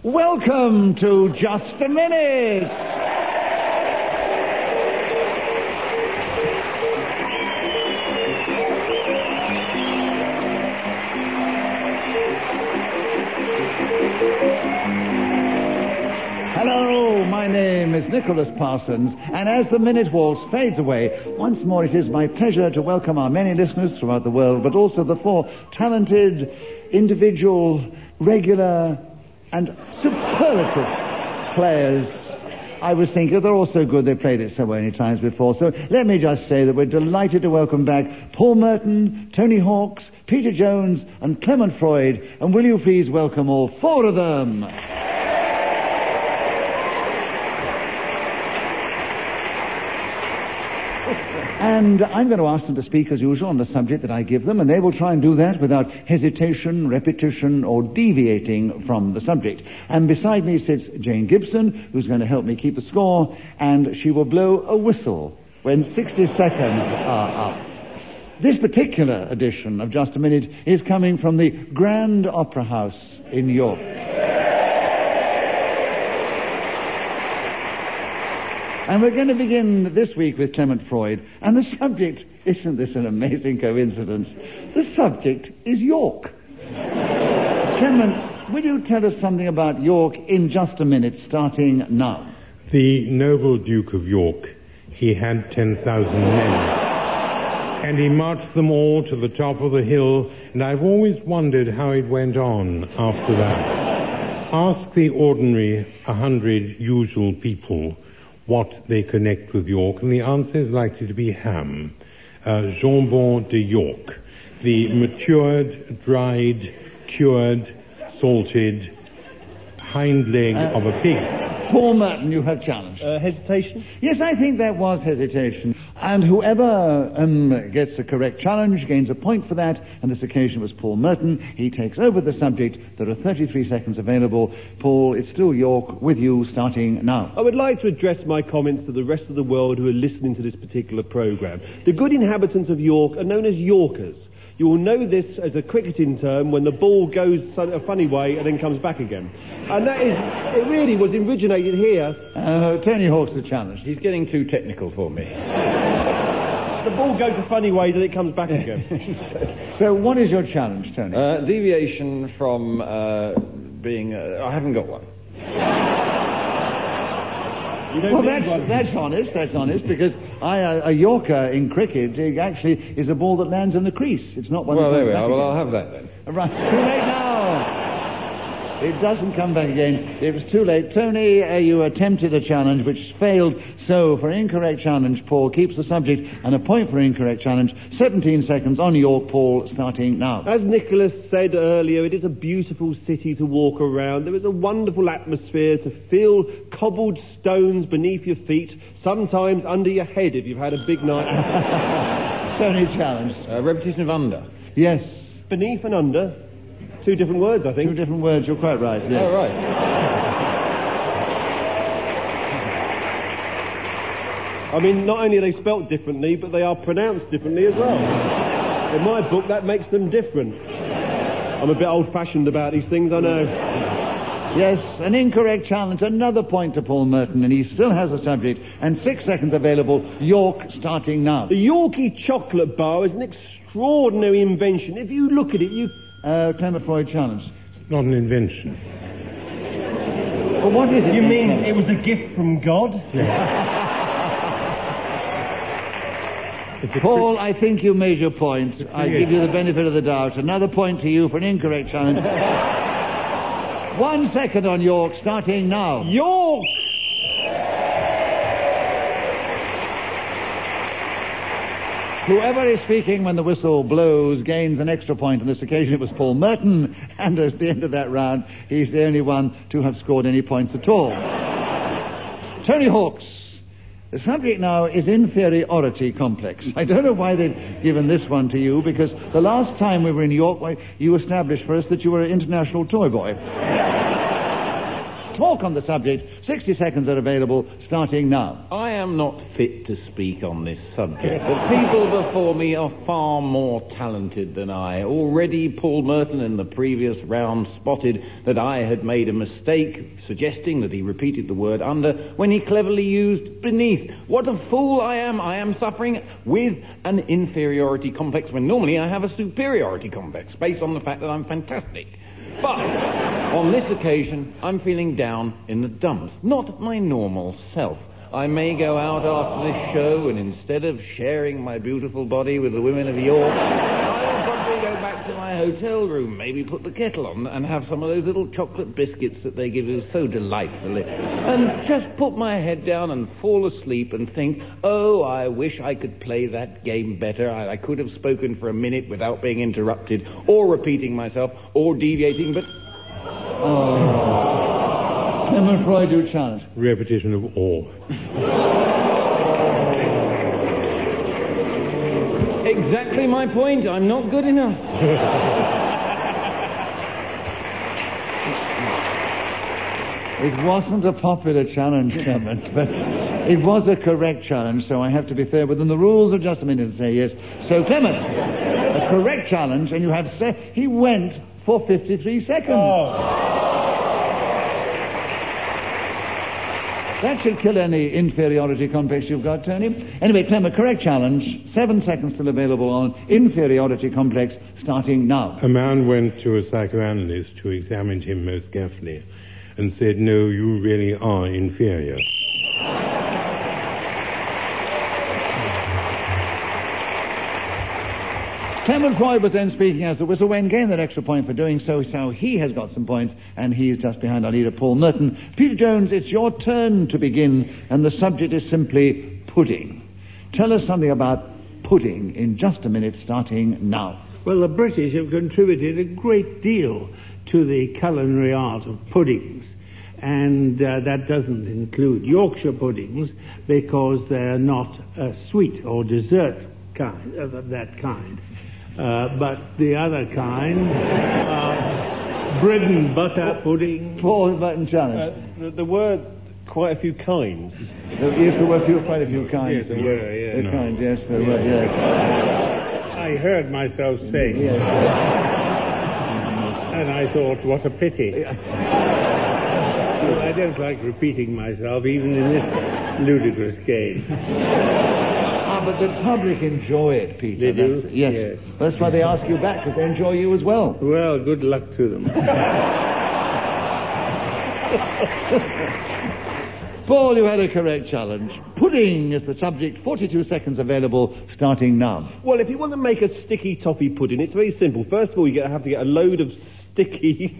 Welcome to Just a Minute. Hello, my name is Nicholas Parsons, and as the Minute Waltz fades away, once more it is my pleasure to welcome our many listeners throughout the world, but also the four talented, individual, regular, and superlative players. I was thinking they're all so good, they played it so many times before. So let me just say that we're delighted to welcome back Paul Merton, Tony Hawks, Peter Jones, and Clement Freud. And will you please welcome all four of them? And I'm going to ask them to speak as usual on the subject that I give them, and they will try and do that without hesitation, repetition, or deviating from the subject. And beside me sits Jane Gibson, who's going to help me keep the score, and she will blow a whistle when 60 seconds are up. This particular edition of Just a Minute is coming from the Grand Opera House in York. And we're going to begin this week with Clement Freud. And the subject, isn't this an amazing coincidence? The subject is York. Clement, will you tell us something about York in just a minute, starting now? The noble Duke of York, he had 10,000 men. And he marched them all to the top of the hill, and I've always wondered how it went on after that. Ask the ordinary 100 usual people what they connect with York, and the answer is likely to be ham. Jambon de York, the matured, dried, cured, salted hind leg of a pig. Paul Merton, you have challenged. Hesitation? Yes, I think there was hesitation. And whoever gets the correct challenge gains a point for that, and this occasion was Paul Merton. He takes over the subject. There are 33 seconds available. Paul, it's still York with you, starting now. I would like to address my comments to the rest of the world who are listening to this particular programme. The good inhabitants of York are known as Yorkers. You will know this as a cricketing term when the ball goes a funny way and then comes back again. And that is, it really was originated here. Tony Hawk's the challenge. He's getting too technical for me. The ball goes a funny way, then it comes back again. So what is your challenge, Tony? Deviation from being... I haven't got one. Well, that's honest, because a Yorker in cricket actually is a ball that lands in the crease. It's not one Well, that there comes we back are. Well, again. I'll have that then. Right, it's too late now. It doesn't come back again. It was too late. Tony, you attempted a challenge which failed. So, for an incorrect challenge, Paul keeps the subject, and a point for an incorrect challenge. 17 seconds on York, Paul, starting now. As Nicholas said earlier, it is a beautiful city to walk around. There is a wonderful atmosphere to feel cobbled stones beneath your feet, sometimes under your head if you've had a big night. Tony challenged. Repetition of under. Yes. Beneath and under. Two different words, I think. Two different words, you're quite right, yes. Oh, right. I mean, not only are they spelt differently, but they are pronounced differently as well. In my book, that makes them different. I'm a bit old-fashioned about these things, I know. Yes, an incorrect challenge. Another point to Paul Merton, and he still has the subject. And 6 seconds available. York, starting now. The Yorkie chocolate bar is an extraordinary invention. If you look at it, you... Clement Freud challenge. It's not an invention. Well, what is it? You mean it was a gift from God? Paul, I think you made your point. I give you the benefit of the doubt. Another point to you for an incorrect challenge. 1 second on York, starting now. York! Whoever is speaking when the whistle blows gains an extra point. On this occasion, it was Paul Merton, and at the end of that round, he's the only one to have scored any points at all. Tony Hawks. The subject now is inferiority complex. I don't know why they've given this one to you, because the last time we were in York, you established for us that you were an international toy boy. talk on the subject. 60 seconds are available, starting now. I am not fit to speak on this subject. The people before me are far more talented than I. Already Paul Merton in the previous round spotted that I had made a mistake, suggesting that he repeated the word under when he cleverly used beneath. What a fool I am. I am suffering with an inferiority complex when normally I have a superiority complex based on the fact that I'm fantastic. But on this occasion, I'm feeling down in the dumps, not my normal self. I may go out after this show, and instead of sharing my beautiful body with the women of York, I'll probably go back to my hotel room, maybe put the kettle on and have some of those little chocolate biscuits that they give you so delightfully, and just put my head down and fall asleep and think, oh, I wish I could play that game better. I could have spoken for a minute without being interrupted, or repeating myself, or deviating, but... Clement Freud, do challenge. Repetition of all. Exactly my point. I'm not good enough. It wasn't a popular challenge, Clement, but it was a correct challenge, so I have to be fair within the rules of just a minute to say yes. So, Clement, a correct challenge, and you have said he went for 53 seconds. That should kill any inferiority complex you've got, Tony. Anyway, Clement, correct challenge. 7 seconds still available on inferiority complex, starting now. A man went to a psychoanalyst who examined him most carefully and said, no, you really are inferior. Clement Freud was then speaking as the whistle went, gained that extra point for doing so, so he has got some points, and he is just behind our leader, Paul Merton. Peter Jones, it's your turn to begin, and the subject is simply pudding. Tell us something about pudding in just a minute, starting now. Well, the British have contributed a great deal to the culinary art of puddings, and that doesn't include Yorkshire puddings, because they're not a sweet or dessert kind of that kind. But the other kind, bread and butter pudding. Paul Merton challenge. The word quite a few kinds. Yes, there were quite a few kinds. Yes, there were, yeah. The kinds, yes, there were, yes. I heard myself saying, Yes. and I thought, what a pity. I don't like repeating myself, even in this ludicrous game. But the public enjoy it, Peter. They do? Yes. Yes. That's why they ask you back, because they enjoy you as well. Well, good luck to them. Paul, you had a correct challenge. Pudding is the subject. 42 seconds available, starting now. Well, if you want to make a sticky toffee pudding, it's very simple. First of all, you have to get a load of sticky...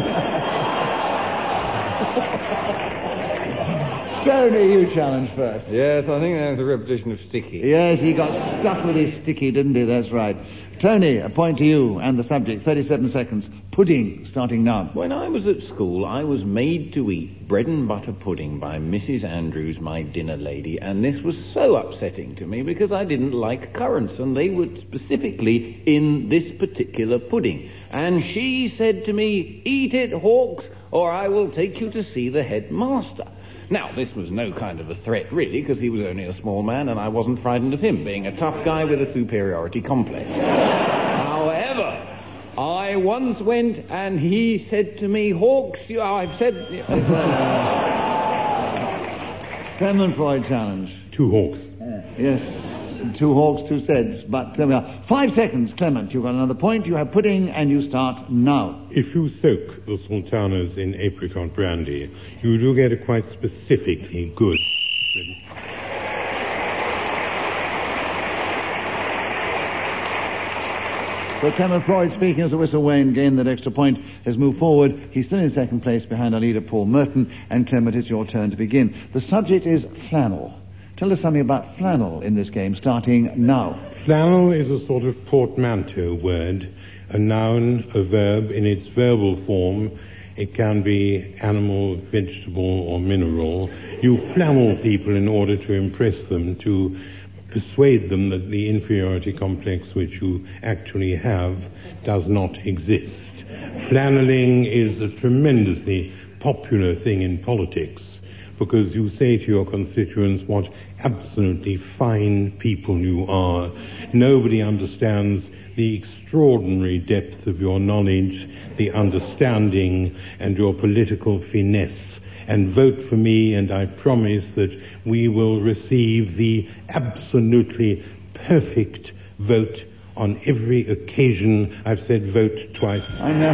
Tony, you challenge first. Yes, I think there's a repetition of sticky. Yes, he got stuck with his sticky, didn't he? That's right. Tony, a point to you and the subject. 37 seconds. Pudding, starting now. When I was at school, I was made to eat bread and butter pudding by Mrs. Andrews, my dinner lady, and this was so upsetting to me because I didn't like currants, and they were specifically in this particular pudding. And she said to me, eat it, Hawks, or I will take you to see the headmaster. Now, this was no kind of a threat, really, because he was only a small man and I wasn't frightened of him, being a tough guy with a superiority complex. However, I once went and he said to me, Hawks, I've said... Clement Freud challenge. 2 hawks. Yes, 2 hawks, 2 seds. But 5 seconds, Clement. You've got another point. You have pudding and you start now. If you soak the sultanas in apricot brandy, you do get a quite specifically good... So Clement Freud, speaking as a whistle Wayne, gained that extra point, has moved forward. He's still in second place behind our leader, Paul Merton. And Clement, it's your turn to begin. The subject is flannel. Tell us something about flannel in this game, starting now. Flannel is a sort of portmanteau word, a noun, a verb. In its verbal form, it can be animal, vegetable, or mineral. You flannel people in order to impress them, to persuade them that the inferiority complex which you actually have does not exist. Flanneling is a tremendously popular thing in politics, because you say to your constituents what absolutely fine people you are. Nobody understands the extraordinary depth of your knowledge, the understanding, and your political finesse. And vote for me, and I promise that we will receive the absolutely perfect vote on every occasion. I've said vote twice. I know.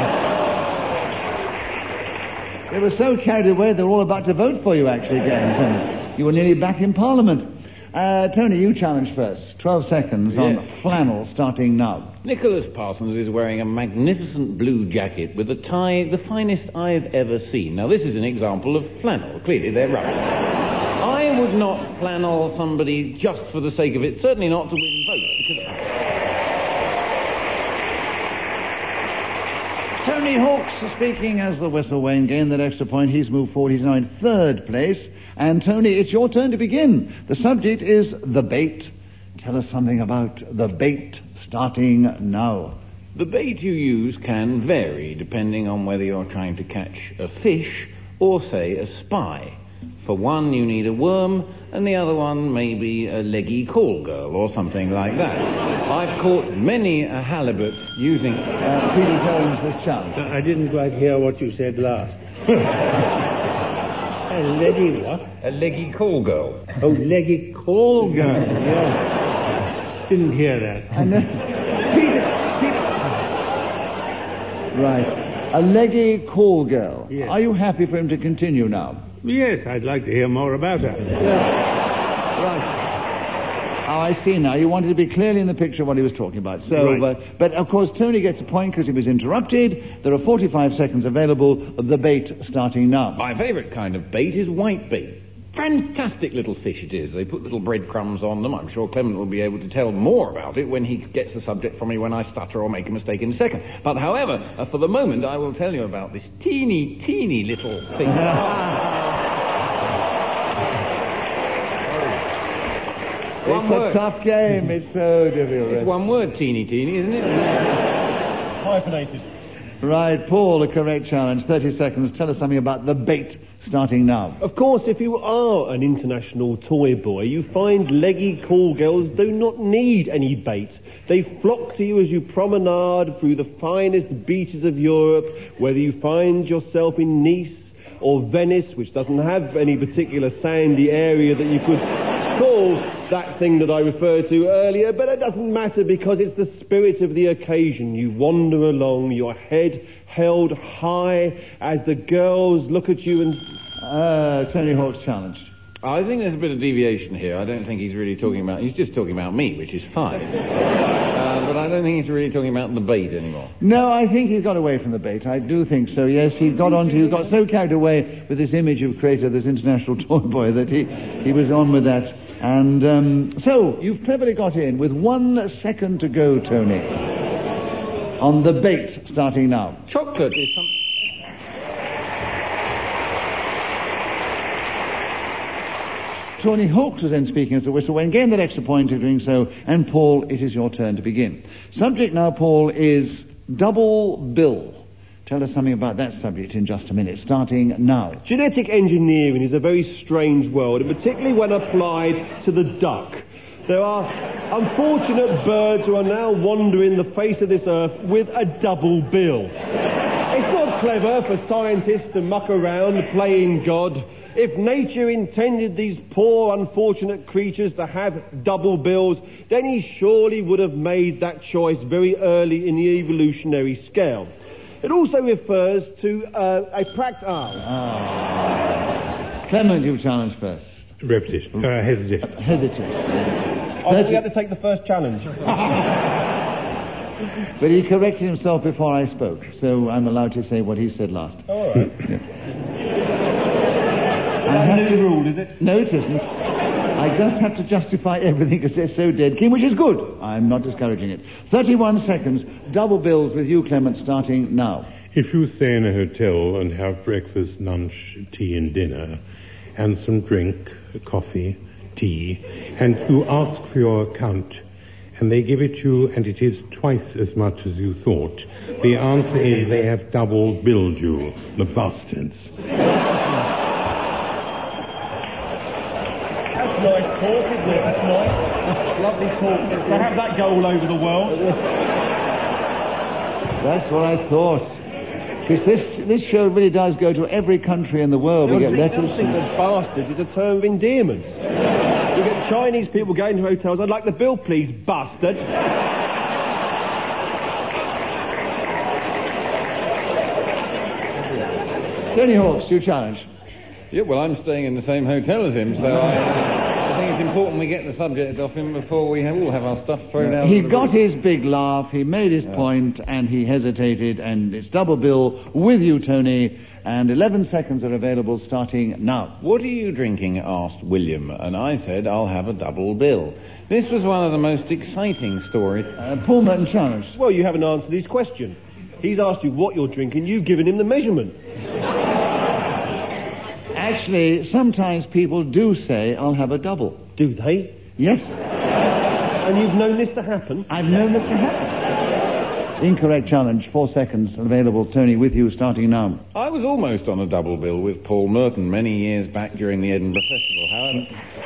They were so carried away they were all about to vote for you, actually, again. You were nearly back in Parliament. Tony, you challenge first. 12 seconds on flannel, starting now. Nicholas Parsons is wearing a magnificent blue jacket with a tie the finest I've ever seen. Now, this is an example of flannel. Clearly, they're rubbish. I would not flannel somebody just for the sake of it, certainly not to win votes. Tony Hawks speaking as the whistle. Wayne gained that extra point. He's moved forward. He's now in third place. And Tony, it's your turn to begin. The subject is the bait. Tell us something about the bait, starting now. The bait you use can vary depending on whether you're trying to catch a fish or, say, a spy. For one, you need a worm, and the other one may be a leggy call girl or something like that. I've caught many a halibut using... Peter Jones has challenged. I didn't quite hear what you said last. A leggy what? A leggy call girl. Oh, leggy call girl. Yes. Didn't hear that. Peter. Right. A leggy call girl. Yes. Are you happy for him to continue now? Yes, I'd like to hear more about her. Right. Oh, I see now. You wanted to be clearly in the picture of what he was talking about. So, right. But of course, Tony gets a point because he was interrupted. There are 45 seconds available. The bait starting now. My favourite kind of bait is white bait. Fantastic little fish it is. They put little breadcrumbs on them. I'm sure Clement will be able to tell more about it when he gets the subject from me when I stutter or make a mistake in a second. But however, for the moment, I will tell you about this teeny little thing. It's a tough game. It's so difficult. It's one word, teeny, isn't it? Hyphenated. Right, Paul, a correct challenge. 30 seconds. Tell us something about the bait, starting now. Of course, if you are an international toy boy, you find leggy call girls do not need any bait. They flock to you as you promenade through the finest beaches of Europe, whether you find yourself in Nice or Venice, which doesn't have any particular sandy area that you could call that thing that I referred to earlier, but it doesn't matter because it's the spirit of the occasion. You wander along, your head held high as the girls look at you and... Tony Hawk's challenged. I think there's a bit of deviation here. I don't think he's really talking about... He's just talking about me, which is fine. But I don't think he's really talking about the bait anymore. No, I think he's got away from the bait. I do think so, yes. He got so carried away with this image of creator, this international toy boy, that he was on with that. And so, you've cleverly got in with 1 second to go, Tony, on the bait, starting now. Chocolate is something... Tony Hawks was then speaking as a whistle. When gained that extra point of doing so. And Paul, it is your turn to begin. Subject now, Paul, is double bill. Tell us something about that subject in just a minute, starting now. Genetic engineering is a very strange world, and particularly when applied to the duck. There are unfortunate birds who are now wandering the face of this earth with a double bill. It's not clever for scientists to muck around playing God. If nature intended these poor, unfortunate creatures to have double bills, then he surely would have made that choice very early in the evolutionary scale. It also refers to a practice... Clement, you challenge first. Repetition. Hesitation. Hesitation. I think we have to take the first challenge. But he corrected himself before I spoke, so I'm allowed to say what he said last. All right. That's a new rule, is it? No, it isn't. I just have to justify everything because they're so dead keen, which is good. I'm not discouraging it. 31 seconds, double bills with you, Clement, starting now. If you stay in a hotel and have breakfast, lunch, tea and dinner, and some drink, coffee, tea, and you ask for your account, and they give it you and it is twice as much as you thought, The answer is they have double-billed you, the bastards. That's nice talk, isn't it? That's nice. Lovely talk. To have that go all over the world. That's what I thought. Because this show really does go to every country in the world. We get letters. I think that bastards is a term of endearment. You get Chinese people going to hotels. I'd like the bill, please, bastard. Tony Hawks, you challenge. Yeah, well, I'm staying in the same hotel as him, so I think it's important we get the subject off him before we all have our stuff thrown out. He got his big laugh, he made his point, and he hesitated, and it's double bill with you, Tony, and 11 seconds are available starting now. What are you drinking? Asked William, and I said, I'll have a double bill. This was one of the most exciting stories. Paul Merton challenge. Well, you haven't answered his question. He's asked you what you're drinking, you've given him the measurement. Actually, sometimes people do say, I'll have a double. Do they? Yes. And you've known this to happen? I've known this to happen. Incorrect challenge, 4 seconds available. Tony, with you, starting now. I was almost on a double bill with Paul Merton many years back during the Edinburgh Festival, however.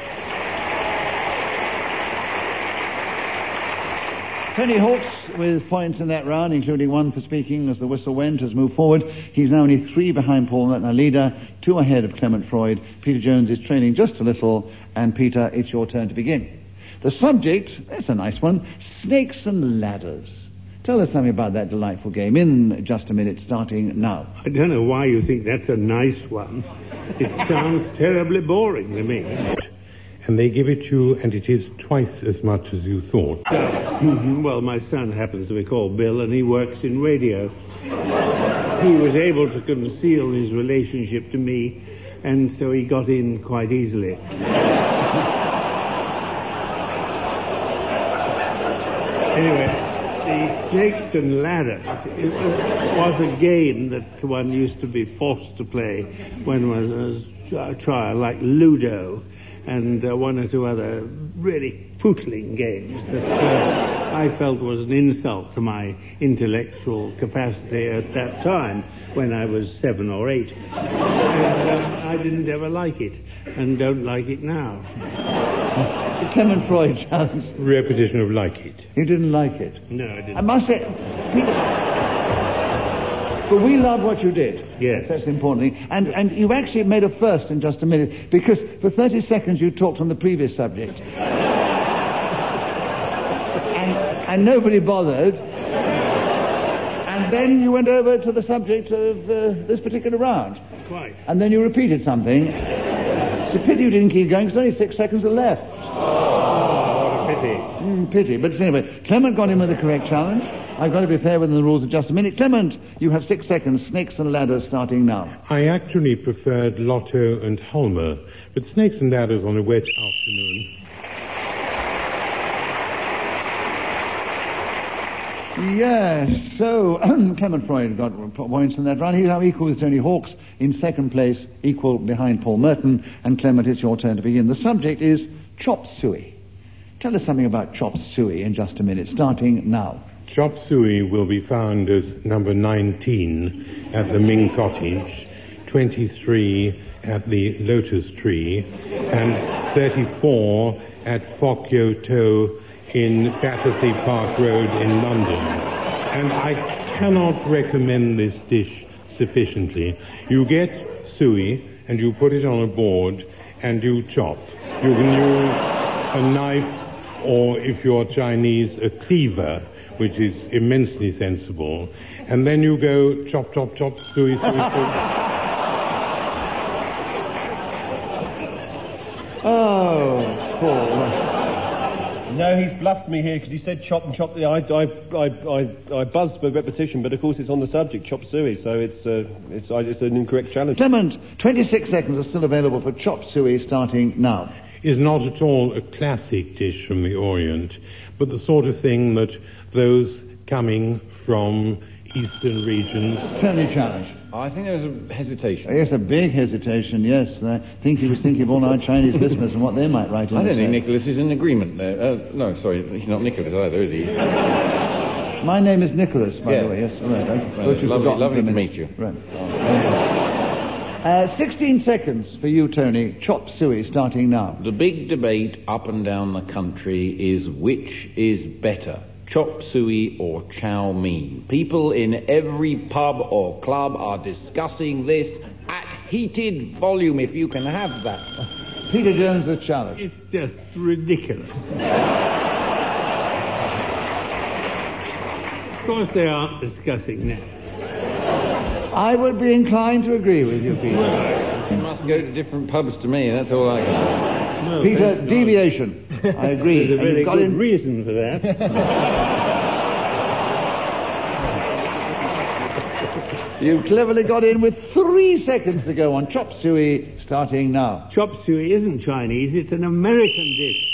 Tony Hawks with points in that round, including 1 for speaking as the whistle went, has moved forward. He's now only 3 behind Paul Merton, our leader, 2 ahead of Clement Freud. Peter Jones is trailing just a little, and Peter, it's your turn to begin. The subject, that's a nice one, snakes and ladders. Tell us something about that delightful game in just a minute, starting now. I don't know why you think that's a nice one. It sounds terribly boring to me. And they give it you, and it is twice as much as you thought. Well, my son happens to be called Bill, and he works in radio. He was able to conceal his relationship to me, and so he got in quite easily. Anyway, the snakes and ladders was a game that one used to be forced to play when one was a child, like Ludo, and 1 or 2 other really footling games that I felt was an insult to my intellectual capacity at that time when I was 7 or 8. And I didn't ever like it, and don't like it now. The Clement Freud challenge. Repetition of like it. You didn't like it? No, I didn't. I must say, Peter... But we love what you did. Yes. That's the important thing. And you've actually made a first in just a minute, because for 30 seconds you talked on the previous subject. and nobody bothered. And then you went over to the subject of this particular round. Quite. And then you repeated something. It's a pity you didn't keep going, because only 6 seconds are left. Oh, what a pity. Pity. But anyway, Clement got in with the correct challenge. I've got to be fair within the rules of just a minute. Clement, you have 6 seconds. Snakes and ladders starting now. I actually preferred Lotto and Halmer, but snakes and ladders on a wet afternoon. Yes, so Clement Freud got points in that round. He's now equal with Tony Hawks in second place, equal behind Paul Merton. And Clement, it's your turn to begin. The subject is chop suey. Tell us something about chop suey in just a minute, starting now. Chop suey will be found as number 19 at the Ming Cottage, 23 at the Lotus Tree, and 34 at Fokyo To in Battersea Park Road in London. And I cannot recommend this dish sufficiently. You get suey and you put it on a board and you chop. You can use a knife, or if you're Chinese, a cleaver, which is immensely sensible. And then you go chop, chop, chop, suey, suey, suey. Oh, Paul. No, he's bluffed me here because he said chop and chop. I buzzed for repetition, but of course it's on the subject, chop suey, so it's an incorrect challenge. Clement, 26 seconds are still available for chop suey starting now. Is not at all a classic dish from the Orient, but the sort of thing that those coming from eastern regions... Tony challenge. I think there was a hesitation. Yes, a big hesitation, yes. I think he was thinking of all our Chinese listeners and what they might write in. I don't think Nicholas is in agreement there. No, sorry, he's not Nicholas either, is he? My name is Nicholas, by the way. Yes, all right. I thought you'd forgotten Lovely for a to minute. meet you. Right. 16 seconds for you, Tony. Chop suey, starting now. The big debate up and down the country is which is better, chop suey or chow mein. People in every pub or club are discussing this at heated volume, if you can have that. Peter Jones, the challenge. It's just ridiculous. Of course they aren't discussing that. I would be inclined to agree with you, Peter. You must go to different pubs to me, that's all I can say. No, Peter, thank deviation. I agree. There's a And very you've got good in- reason for that. You cleverly got in with 3 seconds to go on chop suey, starting now. Chop suey isn't Chinese, it's an American dish.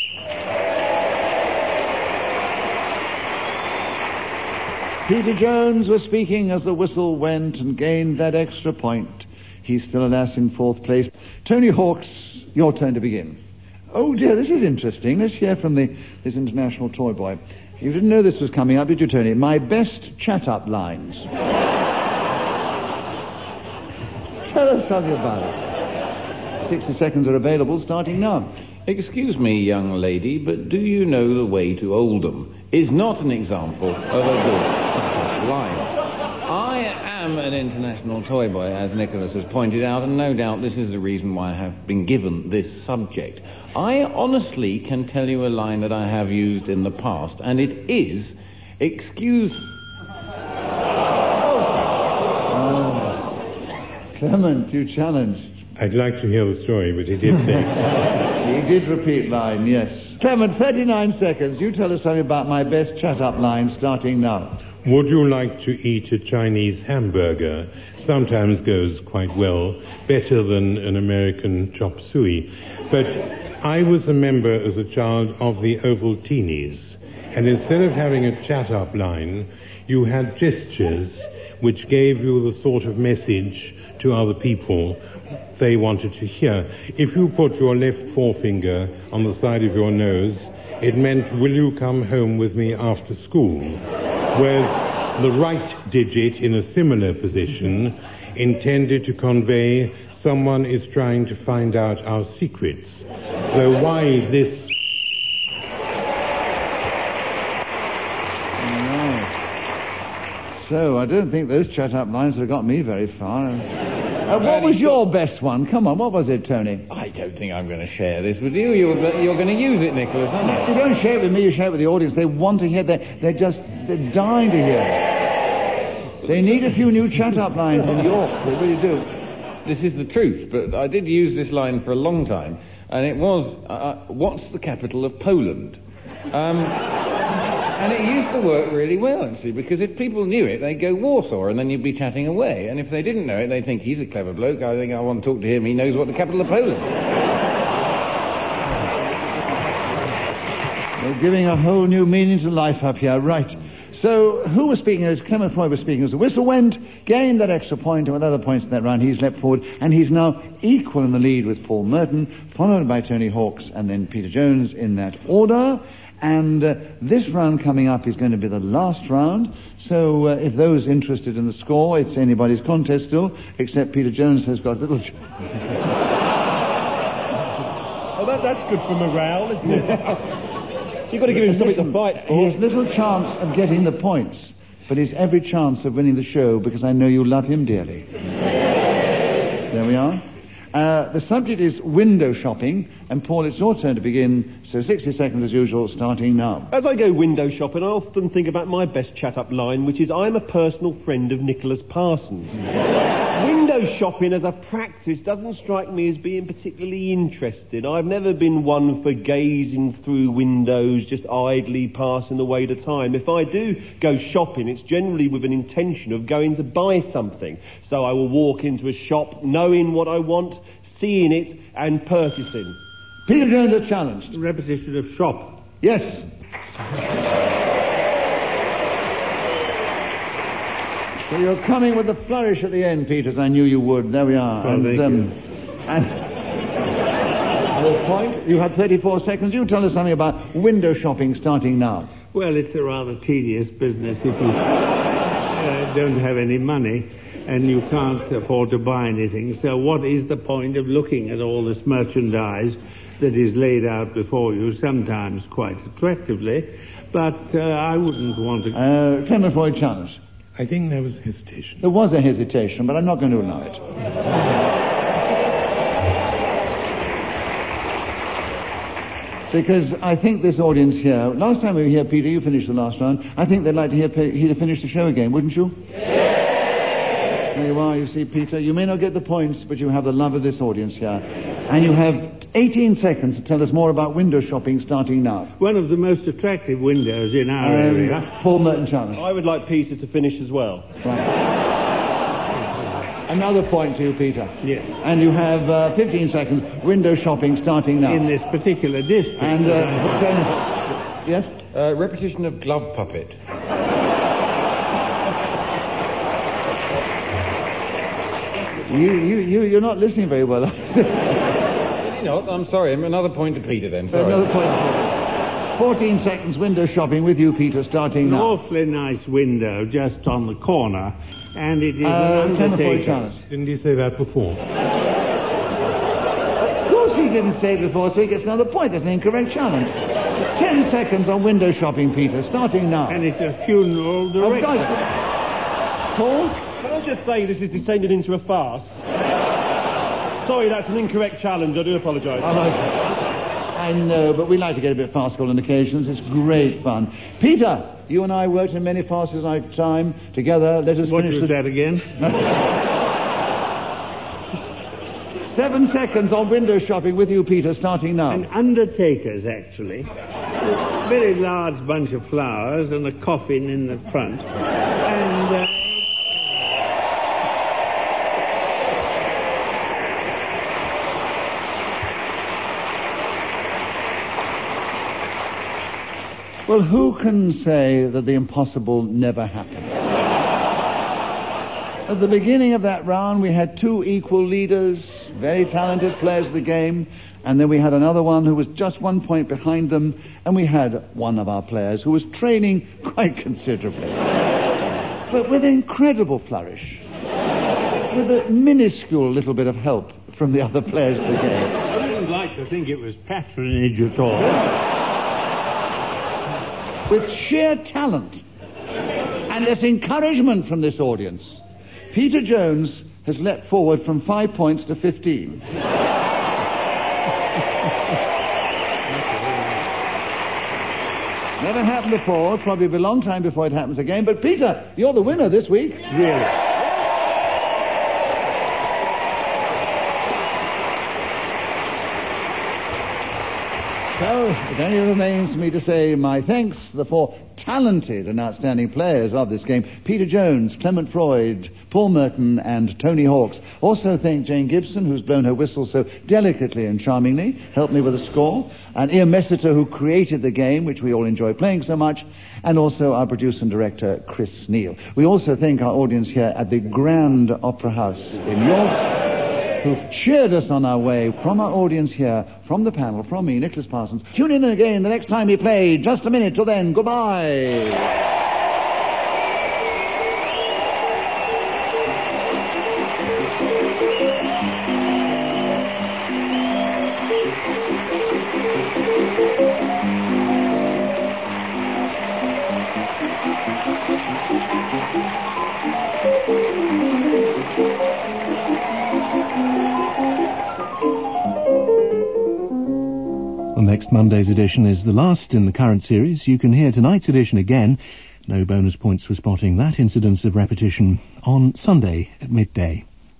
Peter Jones was speaking as the whistle went and gained that extra point. He's still, alas, in 4th place. Tony Hawks, your turn to begin. Oh dear, this is interesting. Let's hear from this international toy boy. You didn't know this was coming up, did you, Tony? My best chat-up lines. Tell us something about it. 60 seconds are available, starting now. Excuse me, young lady, but do you know the way to Oldham is not an example of a good line. I am an international toy boy, as Nicholas has pointed out, and no doubt this is the reason why I have been given this subject. I honestly can tell you a line that I have used in the past, and it is, excuse... Clement, you challenged. I'd like to hear the story, but he did say He did repeat line, yes. Clement, 39 seconds. You tell us something about my best chat-up line, starting now. Would you like to eat a Chinese hamburger? Sometimes goes quite well, better than an American chop suey. But I was a member as a child of the Ovaltinis, and instead of having a chat-up line, you had gestures which gave you the sort of message to other people they wanted to hear. If you put your left forefinger on the side of your nose, it meant, will you come home with me after school? Whereas the right digit in a similar position intended to convey someone is trying to find out our secrets. So why this... So, I don't think those chat-up lines have got me very far. What was your best one? Come on, what was it, Tony? I don't think I'm going to share this with you. You're going to use it, Nicholas, aren't you? You don't share it with me, you share it with the audience. They want to hear, they're dying to hear. They need a few new chat-up lines in York, they really do. This is the truth, but I did use this line for a long time, and it was, what's the capital of Poland? And it used to work really well, actually, because if people knew it, they'd go Warsaw, and then you'd be chatting away. And if they didn't know it, they'd think, he's a clever bloke, I think I want to talk to him, he knows what the capital of Poland is. They're giving a whole new meaning to life up here, right. So, who was speaking as Clement Foy was speaking as the whistle went, gained that extra point, and with other points in that round, he's leapt forward, and he's now equal in the lead with Paul Merton, followed by Tony Hawks, and then Peter Jones in that order. And this round coming up is going to be the last round, so if those interested in the score, it's anybody's contest still, except Peter Jones has got a little... Oh, that's good for morale, isn't it? You've got to give him something to fight for. His little chance of getting the points, but his every chance of winning the show, because I know you love him dearly. There we are. The subject is window shopping, and Paul, it's your turn to begin, so 60 seconds as usual, starting now. As I go window shopping, I often think about my best chat-up line, which is, I'm a personal friend of Nicholas Parsons. Window shopping as a practice doesn't strike me as being particularly interesting. I've never been one for gazing through windows, just idly passing away the time. If I do go shopping, it's generally with an intention of going to buy something. So I will walk into a shop knowing what I want, seeing it, and purchasing. Peter Jones is challenged. Repetition of shop. Yes. So you're coming with the flourish at the end, Peters. I knew you would. There we are. Oh, thank you. And your point, you have 34 seconds. You tell us something about window shopping starting now. Well, it's a rather tedious business if you don't have any money and you can't afford to buy anything. So what is the point of looking at all this merchandise that is laid out before you, sometimes quite attractively, but I wouldn't want to... Clement Floyd Chalmers. I think there was hesitation. There was a hesitation, but I'm not going to allow it. Because I think this audience here... Last time we were here, Peter, you finished the last round. I think they'd like to hear Peter finish the show again, wouldn't you? Yes! There you are, you see, Peter. You may not get the points, but you have the love of this audience here. And you have 18 seconds to tell us more about window shopping starting now. One of the most attractive windows in our area. Paul Merton Chalmers. I would like Peter to finish as well. Right. Another point to you, Peter. Yes. And you have 15 seconds. Window shopping starting now. In this particular district. And, yes? Repetition of glove puppet. You're not listening very well. Really not? I'm sorry. Another point to Peter then. Sorry. Another point. 14 seconds window shopping with you, Peter, starting An now. awfully nice window just on the corner, and it is an undertaker. Didn't he say that before? Of course he didn't say it before, so he gets another point. That's an incorrect challenge. 10 seconds on window shopping, Peter, starting now. And it's a funeral director. Paul? Can I just say this is descended into a farce? Sorry, that's an incorrect challenge. I do apologise. I know, but we like to get a bit farcical on occasions. It's great fun. Peter, you and I worked in many farces in our time together. Let us finish that again? 7 seconds on window shopping with you, Peter, starting now. An undertaker's, actually. A very large bunch of flowers and a coffin in the front. And... Well, who can say that the impossible never happens? At the beginning of that round, we had two equal leaders, very talented players of the game, and then we had another one who was just 1 point behind them, and we had one of our players who was training quite considerably, but with incredible flourish, with a minuscule little bit of help from the other players of the game. I wouldn't like to think it was patronage at all. With sheer talent and this encouragement from this audience, Peter Jones has leapt forward from 5 points to 15. Never happened before. It'll probably be a long time before it happens again. But Peter, you're the winner this week. Really? So, it only remains for me to say my thanks to the four talented and outstanding players of this game. Peter Jones, Clement Floyd, Paul Merton and Tony Hawks. Also thank Jane Gibson, who's blown her whistle so delicately and charmingly, helped me with the score, and Ian Messiter, who created the game, which we all enjoy playing so much, and also our producer and director, Chris Neal. We also thank our audience here at the Grand Opera House in York, who've cheered us on our way. From our audience here, from the panel, from me, Nicholas Parsons. Tune in again the next time we play. Just a minute. Till then, goodbye. Next Monday's edition is the last in the current series. You can hear tonight's edition again. No bonus points for spotting that incidence of repetition on Sunday at midday.